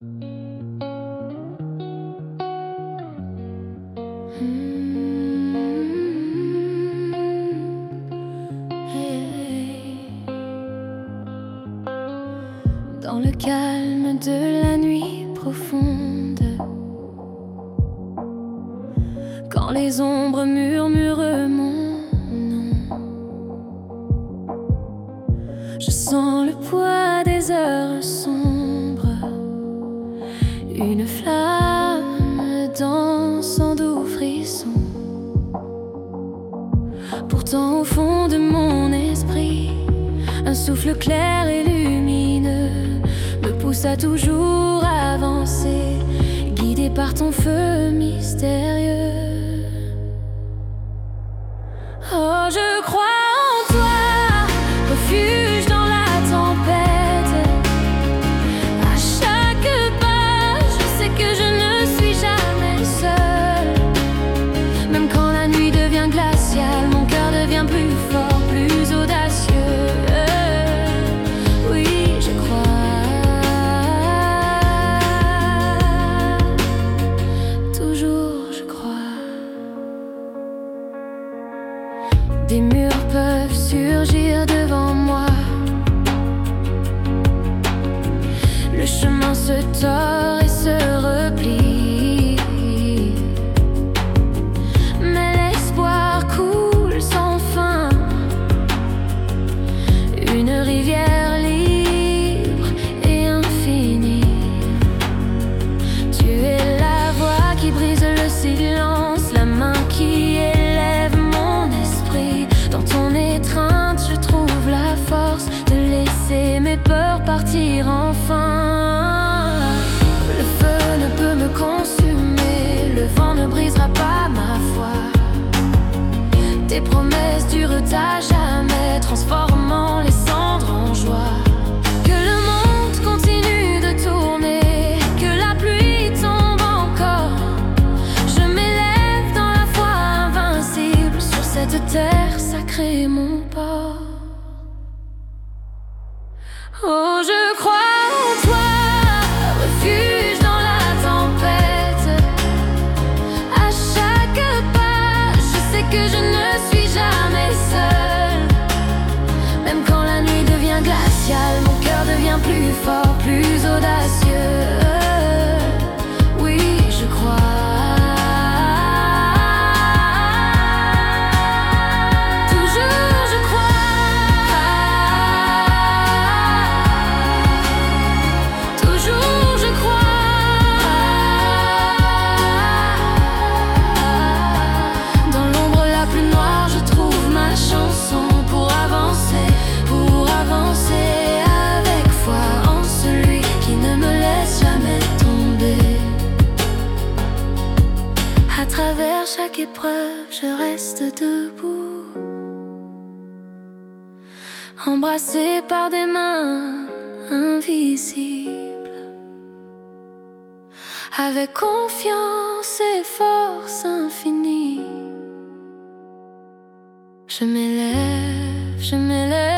Dans le calme de la nuit profonde, quand les ombres murmurent mon nom, je sens le poids des heures sombres, une flamme dans son doux frisson. Pourtant au fond de mon esprit, un souffle clair et lumineux me pousse à toujours avancer, guidé par ton feu mystérieux. Oh, je crois en toi, refuge dans la tempête. À chaque pas, je sais que je ne suis jamais seule. Même quand la nuit devient glaciale, mon cœur devient plus fort, plus audacieux. Des murs peuvent surgir devant moi, le chemin se tord et se replie, mais l'espoir coule sans fin, une rivière libre et infinie. Tu es la voix qui brise le silence, la main qui élève mon esprit. Dans ton étreinte, je trouve la force de laisser mes peurs partir enfin. Le feu ne peut me consumer, le vent ne brisera pas ma foi. Tes promesses durent à jamais, transformant les cendres en joie. Que le monde continue de tourner, que la pluie tombe encore. Je m'élève dans la foi invincible sur cette terre sacrée, mon port. Oh, je crois en toi, refuge dans la tempête. À chaque pas, je sais que je ne suis jamais seule. Même quand la nuit devient glaciale, mon cœur devient plus fort, plus audacieux. Oui, je crois. À travers chaque épreuve, je reste debout, embrassé par des mains invisibles. Avec confiance et force infinie, je m'élève, je m'élève.